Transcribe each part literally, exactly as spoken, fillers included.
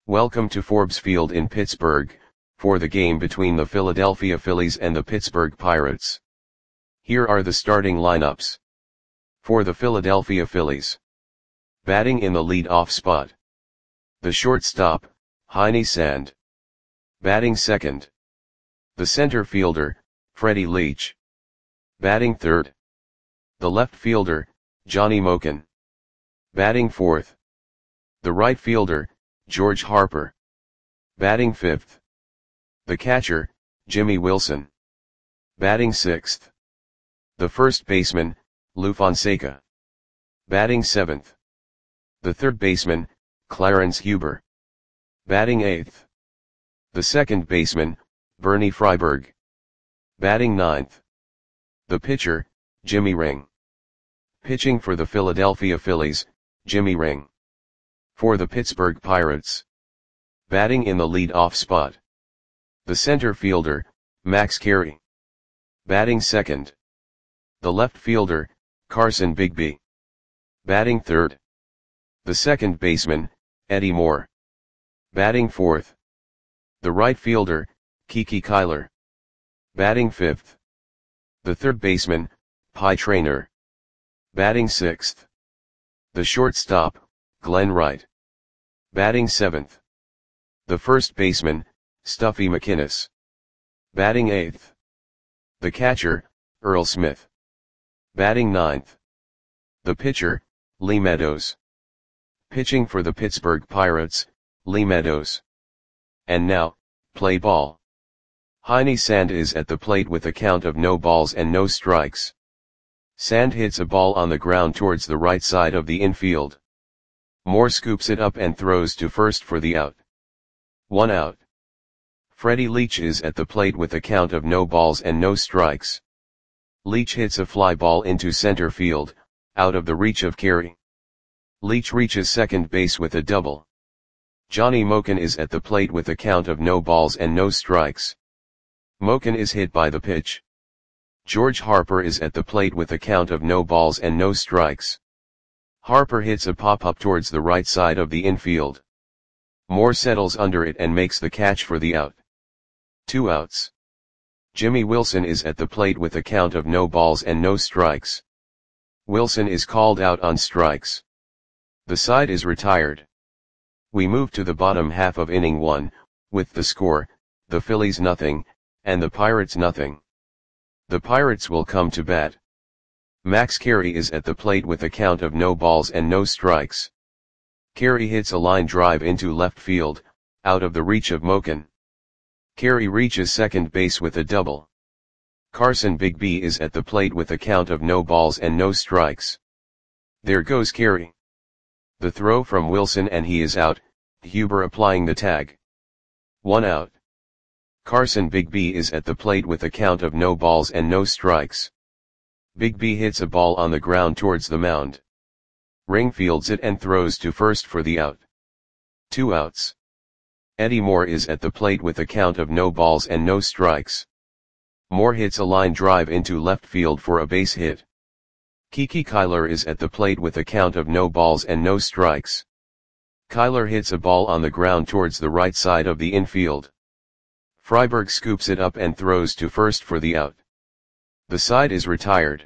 Welcome to Forbes Field in Pittsburgh, for the game between the Philadelphia Phillies and the Pittsburgh Pirates. Here are the starting lineups. For the Philadelphia Phillies. Batting in the lead-off spot. The shortstop, Heine Sand. Batting second. The center fielder, Freddie Leach. Batting third. The left fielder, Johnny Moken. Batting fourth. The right fielder, George Harper. Batting fifth. The catcher, Jimmy Wilson. Batting sixth. The first baseman, Lou Fonseca. Batting seventh. The third baseman, Clarence Huber. Batting eighth. The second baseman, Bernie Freiberg. Batting ninth. The pitcher, Jimmy Ring. Pitching for the Philadelphia Phillies, Jimmy Ring. For the Pittsburgh Pirates. Batting in the lead-off spot. The center fielder, Max Carey. Batting second. The left fielder, Carson Bigby. Batting third. The second baseman, Eddie Moore. Batting fourth. The right fielder, Kiki Kyler. Batting fifth. The third baseman, Pie Traynor. Batting sixth. The shortstop, Glenn Wright. Batting seventh. The first baseman, Stuffy McInnis. Batting eighth. The catcher, Earl Smith. Batting ninth. The pitcher, Lee Meadows. Pitching for the Pittsburgh Pirates, Lee Meadows. And now, play ball. Heine Sand is at the plate with a count of no balls and no strikes. Sand hits a ball on the ground towards the right side of the infield. Moore scoops it up and throws to first for the out. One out. Freddie Leach is at the plate with a count of no balls and no strikes. Leach hits a fly ball into center field, out of the reach of Carey. Leach reaches second base with a double. Johnny Moken is at the plate with a count of no balls and no strikes. Moken is hit by the pitch. George Harper is at the plate with a count of no balls and no strikes. Harper hits a pop-up towards the right side of the infield. Moore settles under it and makes the catch for the out. Two outs. Jimmy Wilson is at the plate with a count of no balls and no strikes. Wilson is called out on strikes. The side is retired. We move to the bottom half of inning one, with the score, the Phillies nothing, and the Pirates nothing. The Pirates will come to bat. Max Carey is at the plate with a count of no balls and no strikes. Carey hits a line drive into left field, out of the reach of Moken. Carey reaches second base with a double. Carson Bigby is at the plate with a count of no balls and no strikes. There goes Carey. The throw from Wilson and he is out, Huber applying the tag. One out. Carson Bigby is at the plate with a count of no balls and no strikes. Bigby hits a ball on the ground towards the mound. Ring fields it and throws to first for the out. Two outs. Eddie Moore is at the plate with a count of no balls and no strikes. Moore hits a line drive into left field for a base hit. Kiki Kyler is at the plate with a count of no balls and no strikes. Kyler hits a ball on the ground towards the right side of the infield. Freiberg scoops it up and throws to first for the out. The side is retired.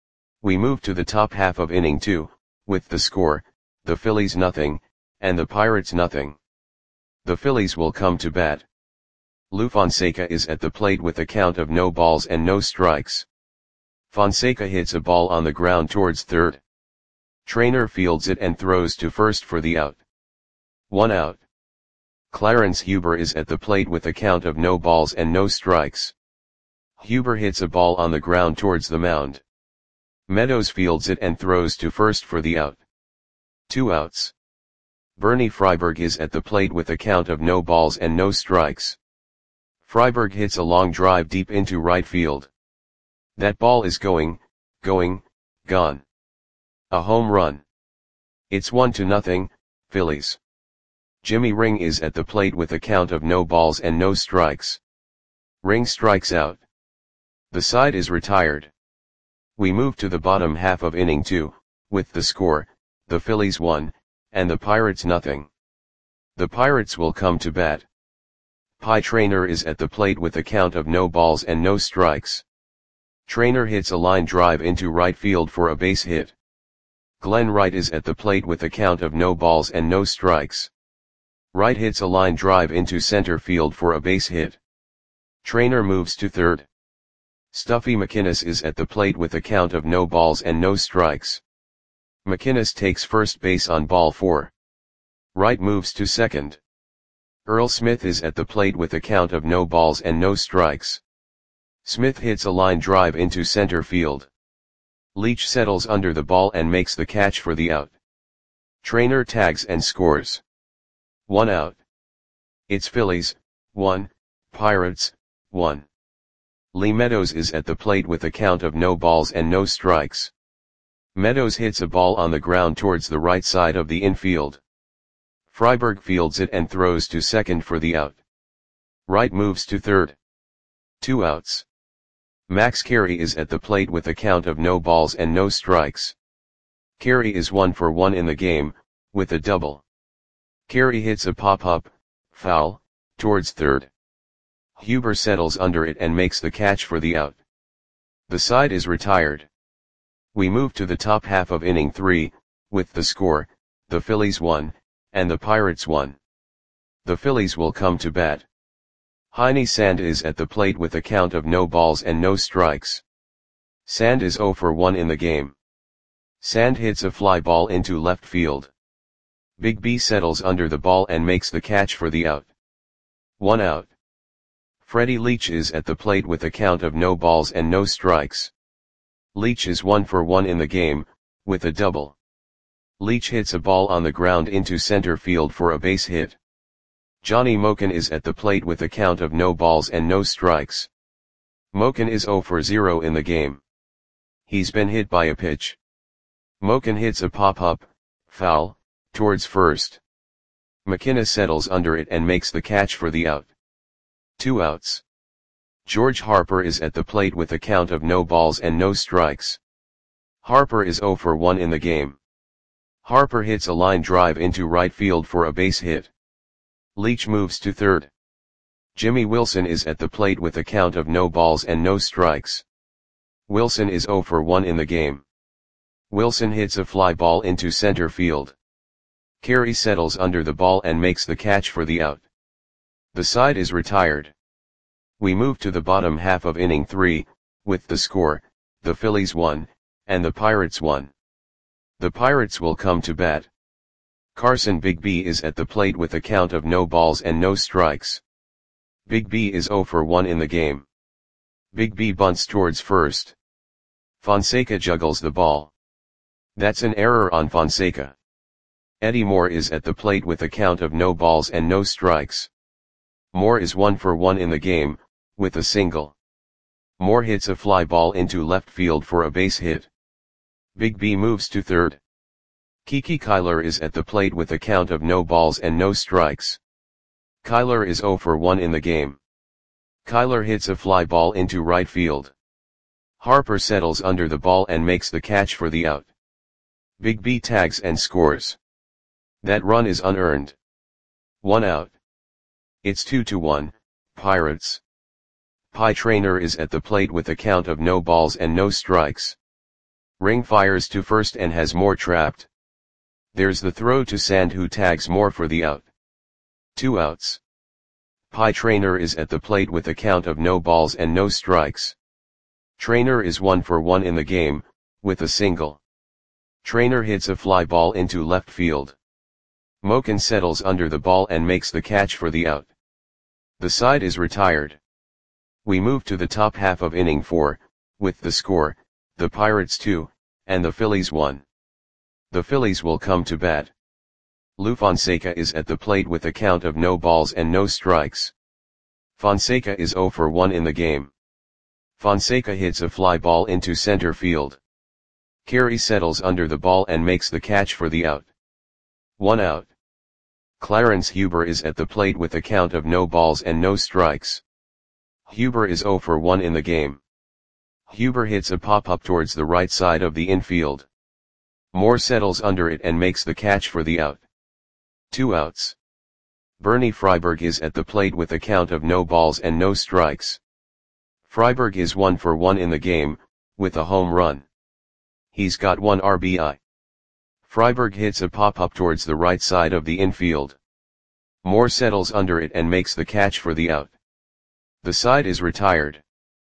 We move to the top half of inning two, with the score, the Phillies nothing, and the Pirates nothing. The Phillies will come to bat. Lou Fonseca is at the plate with a count of no balls and no strikes. Fonseca hits a ball on the ground towards third. Traynor fields it and throws to first for the out. One out. Clarence Huber is at the plate with a count of no balls and no strikes. Huber hits a ball on the ground towards the mound. Meadows fields it and throws to first for the out. Two outs. Bernie Freiberg is at the plate with a count of no balls and no strikes. Freiberg hits a long drive deep into right field. That ball is going, going, gone. A home run. It's one to nothing, Phillies. Jimmy Ring is at the plate with a count of no balls and no strikes. Ring strikes out. The side is retired. We move to the bottom half of inning two, with the score, the Phillies one, and the Pirates nothing. The Pirates will come to bat. Pie Traynor is at the plate with a count of no balls and no strikes. Traynor hits a line drive into right field for a base hit. Glenn Wright is at the plate with a count of no balls and no strikes. Wright hits a line drive into center field for a base hit. Traynor moves to third. Stuffy McInnes is at the plate with a count of no balls and no strikes. McInnes takes first base on ball four. Wright moves to second. Earl Smith is at the plate with a count of no balls and no strikes. Smith hits a line drive into center field. Leach settles under the ball and makes the catch for the out. Traynor tags and scores. One out. It's Phillies, one, Pirates, one. Lee Meadows is at the plate with a count of no balls and no strikes. Meadows hits a ball on the ground towards the right side of the infield. Freiberg fields it and throws to second for the out. Wright moves to third. Two outs. Max Carey is at the plate with a count of no balls and no strikes. Carey is one for one in the game, with a double. Carey hits a pop-up, foul, towards third. Huber settles under it and makes the catch for the out. The side is retired. We move to the top half of inning three, with the score, the Phillies won, and the Pirates won. The Phillies will come to bat. Heine Sand is at the plate with a count of no balls and no strikes. Sand is zero for one in the game. Sand hits a fly ball into left field. Big B settles under the ball and makes the catch for the out. One out. Freddie Leach is at the plate with a count of no balls and no strikes. Leach is one for one in the game, with a double. Leach hits a ball on the ground into center field for a base hit. Johnny Moken is at the plate with a count of no balls and no strikes. Moken is zero for zero in the game. He's been hit by a pitch. Moken hits a pop-up, foul, towards first. McInnes settles under it and makes the catch for the out. Two outs. George Harper is at the plate with a count of no balls and no strikes. Harper is zero for one in the game. Harper hits a line drive into right field for a base hit. Leach moves to third. Jimmy Wilson is at the plate with a count of no balls and no strikes. Wilson is zero for one in the game. Wilson hits a fly ball into center field. Carey settles under the ball and makes the catch for the out. The side is retired. We move to the bottom half of inning three, with the score, the Phillies won, and the Pirates won. The Pirates will come to bat. Carson Big B is at the plate with a count of no balls and no strikes. Big B is zero for one in the game. Big B bunts towards first. Fonseca juggles the ball. That's an error on Fonseca. Eddie Moore is at the plate with a count of no balls and no strikes. Moore is one for one in the game, with a single. Moore hits a fly ball into left field for a base hit. Big B moves to third. Kiki Kyler is at the plate with a count of no balls and no strikes. Kyler is zero for one in the game. Kyler hits a fly ball into right field. Harper settles under the ball and makes the catch for the out. Big B tags and scores. That run is unearned. One out. It's two to one, Pirates. Pie Traynor is at the plate with a count of no balls and no strikes. Ring fires to first and has Moore trapped. There's the throw to Sand, who tags Moore for the out. Two outs. Pie Traynor is at the plate with a count of no balls and no strikes. Traynor is one for one in the game, with a single. Traynor hits a fly ball into left field. Moken settles under the ball and makes the catch for the out. The side is retired. We move to the top half of inning four, with the score, the Pirates two, and the Phillies one. The Phillies will come to bat. Lou Fonseca is at the plate with a count of no balls and no strikes. Fonseca is zero for one in the game. Fonseca hits a fly ball into center field. Carey settles under the ball and makes the catch for the out. One out. Clarence Huber is at the plate with a count of no balls and no strikes. Huber is zero for one in the game. Huber hits a pop-up towards the right side of the infield. Moore settles under it and makes the catch for the out. Two outs. Bernie Freiberg is at the plate with a count of no balls and no strikes. Freiberg is one for one in the game, with a home run. He's got one R B I. Freiberg hits a pop-up towards the right side of the infield. Moore settles under it and makes the catch for the out. The side is retired.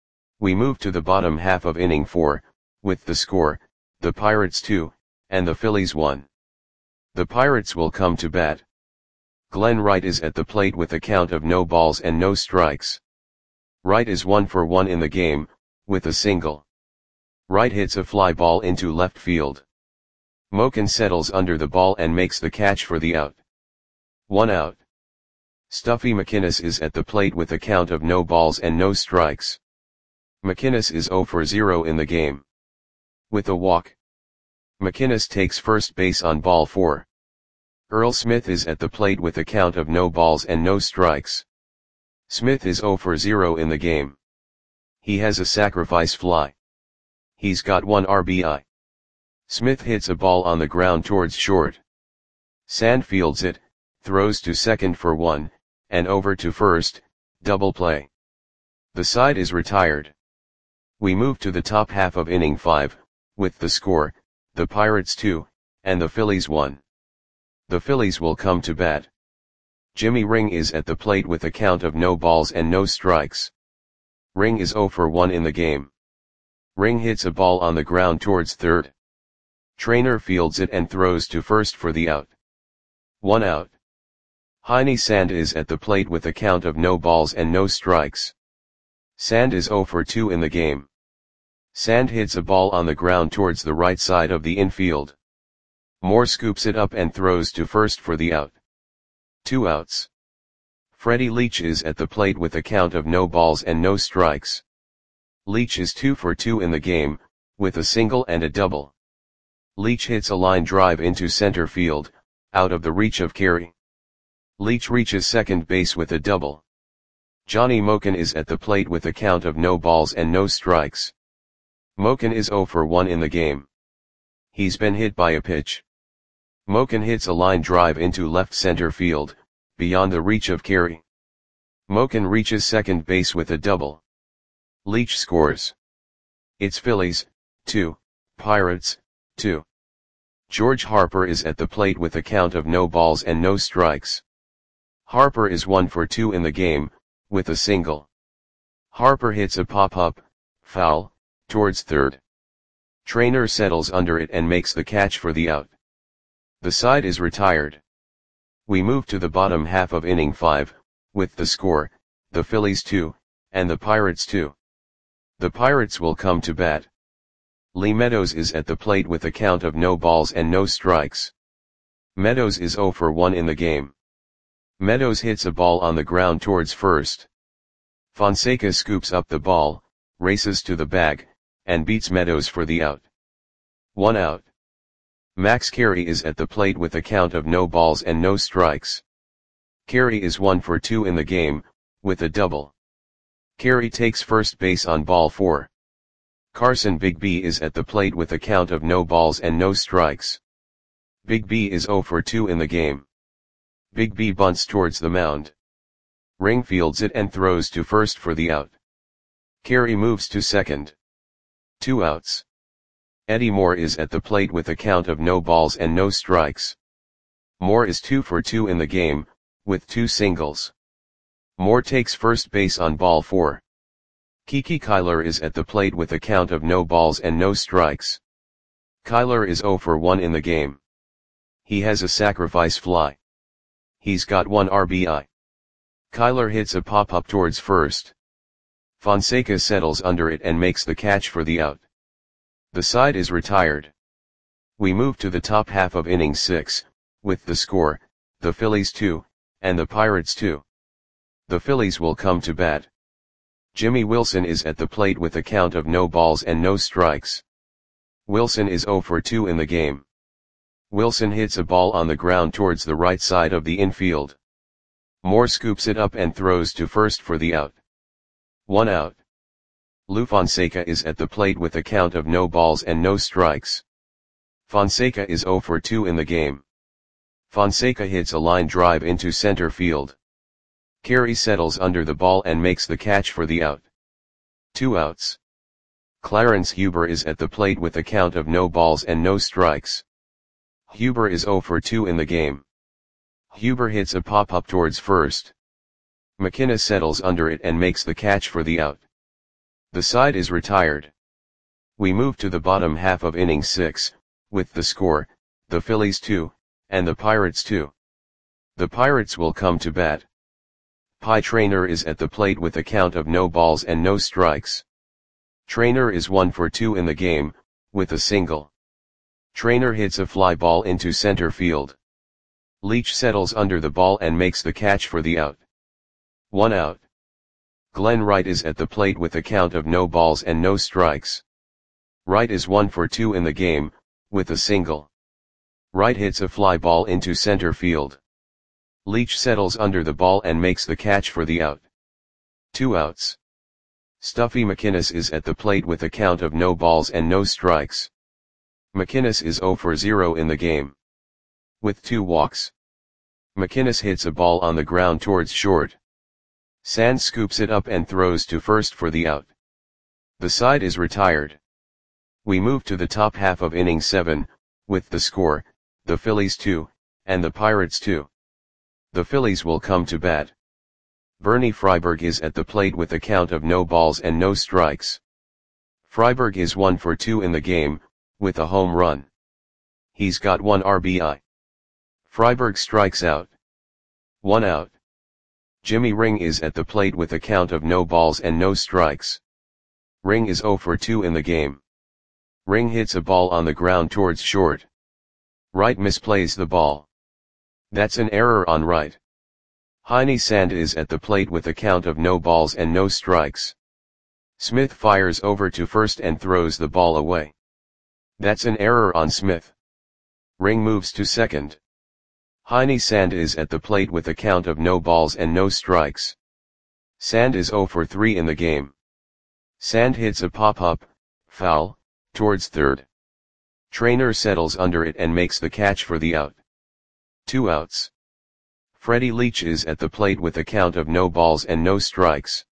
We move to the bottom half of inning four, with the score, the Pirates two, and the Phillies one. The Pirates will come to bat. Glenn Wright is at the plate with a count of no balls and no strikes. Wright is one for one in the game, with a single. Wright hits a fly ball into left field. Moken settles under the ball and makes the catch for the out. One out. Stuffy McInnes is at the plate with a count of no balls and no strikes. McInnes is zero for zero in the game. With a walk. McInnes takes first base on ball four. Earl Smith is at the plate with a count of no balls and no strikes. Smith is zero for zero in the game. He has a sacrifice fly. He's got one R B I. Smith hits a ball on the ground towards short. Sand fields it, throws to second for one, and over to first, double play. The side is retired. We move to the top half of inning five, with the score, the Pirates two, and the Phillies one. The Phillies will come to bat. Jimmy Ring is at the plate with a count of no balls and no strikes. Ring is zero for one in the game. Ring hits a ball on the ground towards third. Trainer fields it and throws to first for the out. One out. Heine Sand is at the plate with a count of no balls and no strikes. Sand is zero for two in the game. Sand hits a ball on the ground towards the right side of the infield. Moore scoops it up and throws to first for the out. Two outs. Freddie Leach is at the plate with a count of no balls and no strikes. Leach is two for two in the game, with a single and a double. Leach hits a line drive into center field, out of the reach of Carey. Leach reaches second base with a double. Johnny Moken is at the plate with a count of no balls and no strikes. Moken is zero for one in the game. He's been hit by a pitch. Moken hits a line drive into left center field, beyond the reach of Carey. Moken reaches second base with a double. Leach scores. It's Phillies, two, Pirates, two. George Harper is at the plate with a count of no balls and no strikes. Harper is one for two in the game, with a single. Harper hits a pop-up, foul, towards third. Trainer settles under it and makes the catch for the out. The side is retired. We move to the bottom half of inning five, with the score, the Phillies two, and the Pirates two. The Pirates will come to bat. Lee Meadows is at the plate with a count of no balls and no strikes. Meadows is zero for one in the game. Meadows hits a ball on the ground towards first. Fonseca scoops up the ball, races to the bag, and beats Meadows for the out. One out. Max Carey is at the plate with a count of no balls and no strikes. Carey is one for two in the game, with a double. Carey takes first base on ball four. Carson Bigby is at the plate with a count of no balls and no strikes. Bigby is zero for two in the game. Bigby bunts towards the mound. Ring fields it and throws to first for the out. Carey moves to second. Two outs. Eddie Moore is at the plate with a count of no balls and no strikes. Moore is two for two in the game, with two singles. Moore takes first base on ball four. Kiki Kyler is at the plate with a count of no balls and no strikes. Kyler is zero for one in the game. He has a sacrifice fly. He's got one R B I. Kyler hits a pop-up towards first. Fonseca settles under it and makes the catch for the out. The side is retired. We move to the top half of inning six, with the score, the Phillies two, and the Pirates two. The Phillies will come to bat. Jimmy Wilson is at the plate with a count of no balls and no strikes. Wilson is zero for two in the game. Wilson hits a ball on the ground towards the right side of the infield. Moore scoops it up and throws to first for the out. One out. Lou Fonseca is at the plate with a count of no balls and no strikes. Fonseca is zero for two in the game. Fonseca hits a line drive into center field. Carey settles under the ball and makes the catch for the out. Two outs. Clarence Huber is at the plate with a count of no balls and no strikes. Huber is oh for two in the game. Huber hits a pop-up towards first. McKenna settles under it and makes the catch for the out. The side is retired. We move to the bottom half of inning six, with the score, the Phillies two, and the Pirates two. The Pirates will come to bat. Pie Traynor is at the plate with a count of no balls and no strikes. Traynor is one for two in the game, with a single. Traynor hits a fly ball into center field. Leach settles under the ball and makes the catch for the out. One out. Glenn Wright is at the plate with a count of no balls and no strikes. Wright is one for two in the game, with a single. Wright hits a fly ball into center field. Leach settles under the ball and makes the catch for the out. Two outs. Stuffy McInnes is at the plate with a count of no balls and no strikes. McInnes is oh for zero in the game. With two walks. McInnes hits a ball on the ground towards short. Sands scoops it up and throws to first for the out. The side is retired. We move to the top half of inning seven, with the score, the Phillies two, and the Pirates two. The Phillies will come to bat. Bernie Freiberg is at the plate with a count of no balls and no strikes. Freiberg is one for two in the game, with a home run. He's got one R B I. Freiberg strikes out. One out. Jimmy Ring is at the plate with a count of no balls and no strikes. Ring is oh for two in the game. Ring hits a ball on the ground towards short. Wright misplays the ball. That's an error on Wright. Heine Sand is at the plate with a count of no balls and no strikes. Smith fires over to first and throws the ball away. That's an error on Smith. Ring moves to second. Heine Sand is at the plate with a count of no balls and no strikes. Sand is oh for three in the game. Sand hits a pop-up, foul, towards third. Traynor settles under it and makes the catch for the out. Two outs. Freddie Leach is at the plate with a count of no balls and no strikes.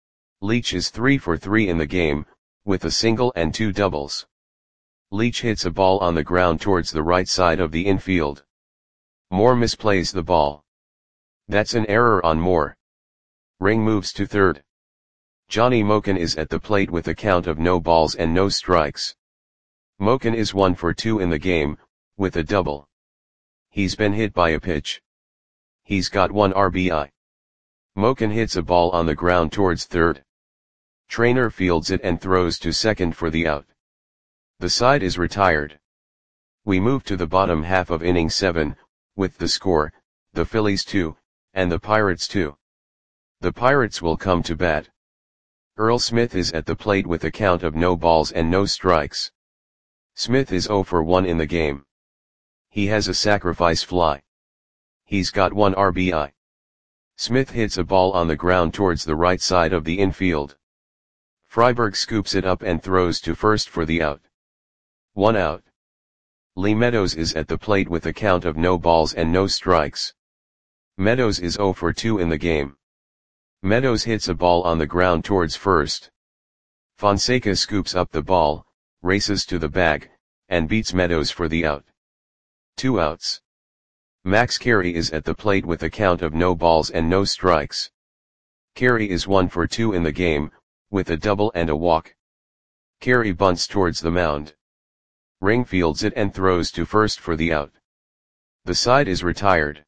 Leach is three for three in the game, with a single and two doubles. Leach hits a ball on the ground towards the right side of the infield. Moore misplays the ball. That's an error on Moore. Ring moves to third. Johnny Moken is at the plate with a count of no balls and no strikes. Moken is one for two in the game, with a double. He's been hit by a pitch. He's got one R B I. Moken hits a ball on the ground towards third. Traynor fields it and throws to second for the out. The side is retired. We move to the bottom half of inning seven, with the score, the Phillies two, and the Pirates two. The Pirates will come to bat. Earl Smith is at the plate with a count of no balls and no strikes. Smith is oh for one in the game. He has a sacrifice fly. He's got one R B I. Smith hits a ball on the ground towards the right side of the infield. Freiberg scoops it up and throws to first for the out. One out. Lee Meadows is at the plate with a count of no balls and no strikes. Meadows is oh for two in the game. Meadows hits a ball on the ground towards first. Fonseca scoops up the ball, races to the bag, and beats Meadows for the out. Two outs. Max Carey is at the plate with a count of no balls and no strikes. Carey is one for two in the game, with a double and a walk. Carey bunts towards the mound. Ring fields it and throws to first for the out. The side is retired.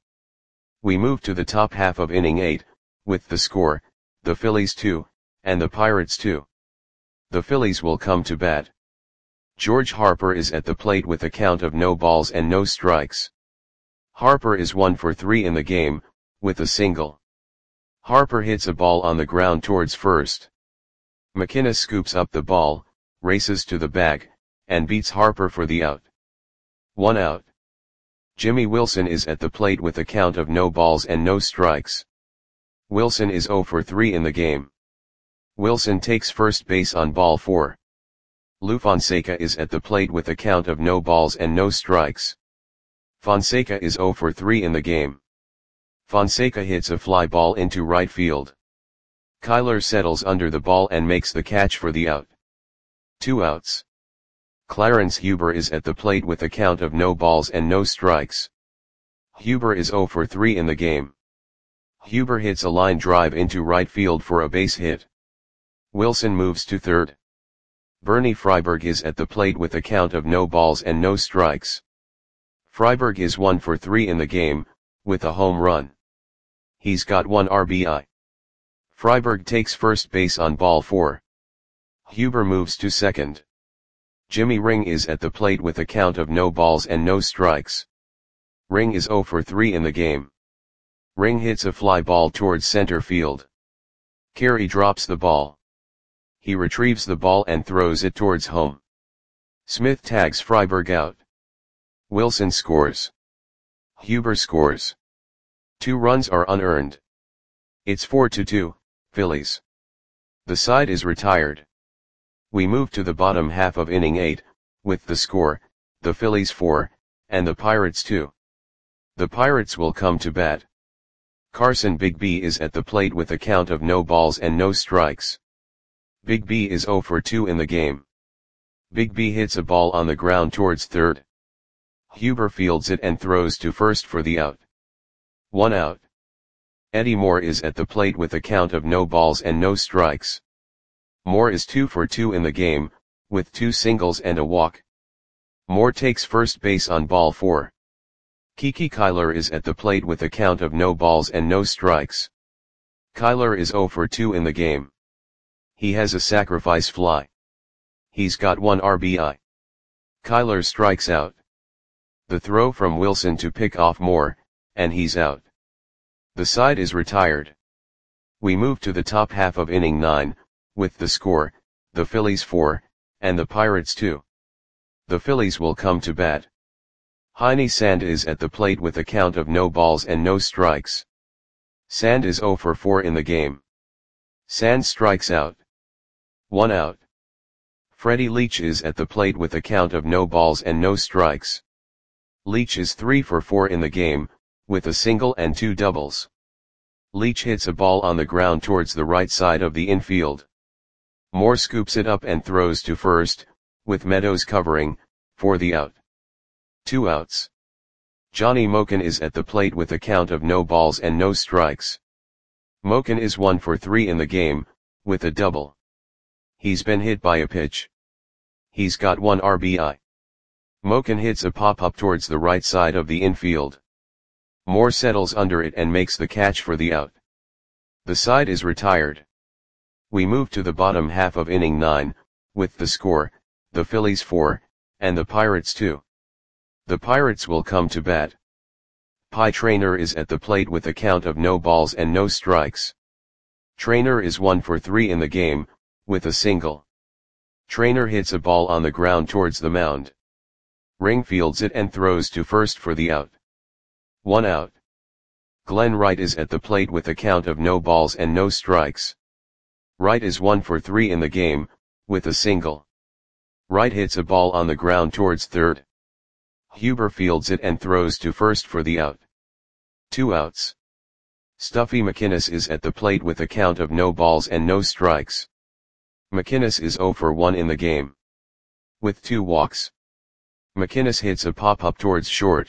We move to the top half of inning eight, with the score, the Phillies two, and the Pirates two. The Phillies will come to bat. George Harper is at the plate with a count of no balls and no strikes. Harper is one for three in the game, with a single. Harper hits a ball on the ground towards first. McInnes scoops up the ball, races to the bag, and beats Harper for the out. One out. Jimmy Wilson is at the plate with a count of no balls and no strikes. Wilson is oh for three in the game. Wilson takes first base on ball four. Lou Fonseca is at the plate with a count of no balls and no strikes. Fonseca is zero for three in the game. Fonseca hits a fly ball into right field. Kyler settles under the ball and makes the catch for the out. Two outs. Clarence Huber is at the plate with a count of no balls and no strikes. Huber is zero for three in the game. Huber hits a line drive into right field for a base hit. Wilson moves to third. Bernie Freiberg is at the plate with a count of no balls and no strikes. Freiberg is one for three in the game, with a home run. He's got one R B I. Freiberg takes first base on ball four. Huber moves to second. Jimmy Ring is at the plate with a count of no balls and no strikes. Ring is zero for three in the game. Ring hits a fly ball towards center field. Carey drops the ball. He retrieves the ball and throws it towards home. Smith tags Freiberg out. Wilson scores. Huber scores. Two runs are unearned. It's four to two, Phillies. The side is retired. We move to the bottom half of inning eight, with the score, the Phillies four, and the Pirates two. The Pirates will come to bat. Carson Big B is at the plate with a count of no balls and no strikes. Big B is zero for two in the game. Big B hits a ball on the ground towards third. Huber fields it and throws to first for the out. One out. Eddie Moore is at the plate with a count of no balls and no strikes. Moore is two for two in the game, with two singles and a walk. Moore takes first base on ball four. Kiki Kyler is at the plate with a count of no balls and no strikes. Kyler is zero for two in the game. He has a sacrifice fly. He's got one R B I. Kyler strikes out. The throw from Wilson to pick off Moore, and he's out. The side is retired. We move to the top half of inning nine, with the score, the Phillies four, and the Pirates two. The Phillies will come to bat. Heine Sand is at the plate with a count of no balls and no strikes. Sand is zero for four in the game. Sand strikes out. One out. Freddie Leach is at the plate with a count of no balls and no strikes. Leach is three for four in the game, with a single and two doubles. Leach hits a ball on the ground towards the right side of the infield. Moore scoops it up and throws to first, with Meadows covering, for the out. Two outs. Johnny Moken is at the plate with a count of no balls and no strikes. Moken is one for three in the game, with a double. He's been hit by a pitch. He's got one R B I. Moken hits a pop-up towards the right side of the infield. Moore settles under it and makes the catch for the out. The side is retired. We move to the bottom half of inning nine, with the score, the Phillies four, and the Pirates two. The Pirates will come to bat. Pie Traynor is at the plate with a count of no balls and no strikes. Traynor is one for three in the game, with a single. Traynor hits a ball on the ground towards the mound. Ring fields it and throws to first for the out. One out. Glenn Wright is at the plate with a count of no balls and no strikes. Wright is one for three in the game, with a single. Wright hits a ball on the ground towards third. Huber fields it and throws to first for the out. Two outs. Stuffy McInnes is at the plate with a count of no balls and no strikes. McInnes is zero for one in the game. With two walks. McInnes hits a pop-up towards short.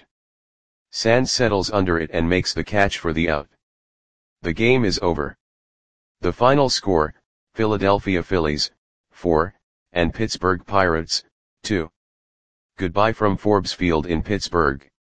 Sand settles under it and makes the catch for the out. The game is over. The final score, Philadelphia Phillies, four, and Pittsburgh Pirates, two. Goodbye from Forbes Field in Pittsburgh.